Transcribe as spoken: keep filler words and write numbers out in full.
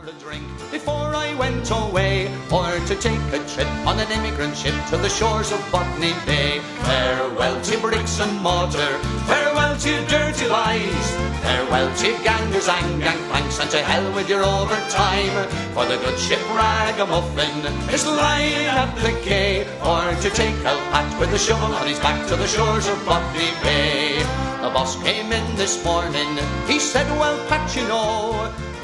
a drink before I went away, or to take a trip on an immigrant ship to the shores of Botany Bay. Farewell to bricks and mortar, farewell to dirty lies, farewell to gangers and gangplanks, and to hell with your overtime. For the good ship Ragamuffin is lying at the quay, or to take El Pat with a shovel on his back to the shores of Botany Bay. The boss came in this morning, he said, well, Pat, you know,